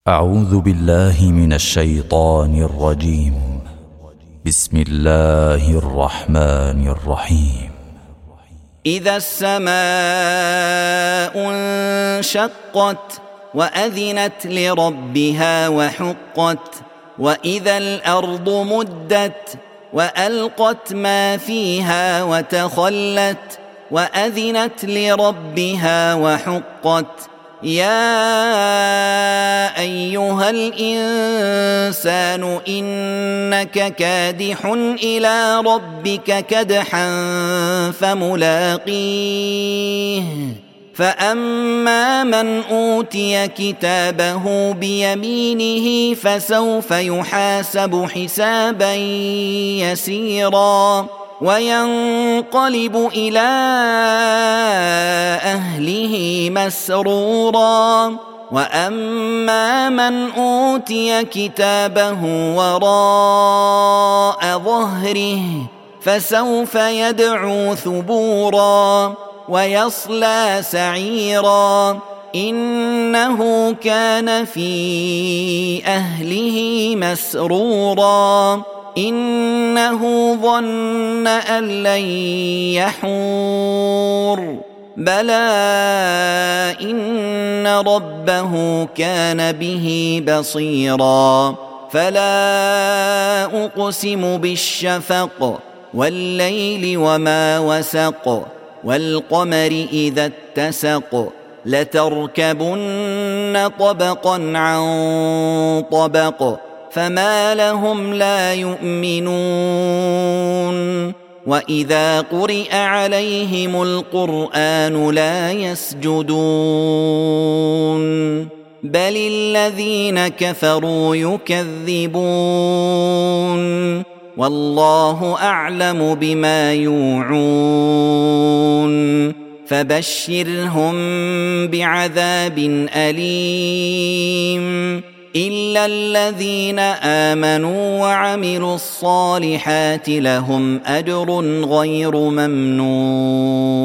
أعوذ بالله من الشيطان الرجيم. بسم الله الرحمن الرحيم. إذا السماء انشقت وأذنت لربها وحقت وإذا الأرض مدت وألقت ما فيها وتخلت وأذنت لربها وحقت يا أيها الإنسان إنك كادح إلى ربك كدحا فملاقيه فأما من أوتي كتابه بيمينه فسوف يحاسب حسابا يسيرا وينقلب إلى أهله مسرورا وأما من أوتي كتابه وراء ظهره فسوف يدعو ثبورا ويصلى سعيرا إنه كان في أهله مسرورا إنه ظن أن لن يحور بلى إن ربه كان به بصيرا فلا أقسم بالشفق والليل وما وسق والقمر إذا اتسق لتركبن طبقا عن طبق فما لهم لا يؤمنون وإذا قرئ عليهم القرآن لا يسجدون بل الذين كفروا يكذبون والله أعلم بما يوعون فبشرهم بعذاب أليم إلا الذين آمنوا وعملوا الصالحات لهم أجر غير ممنون.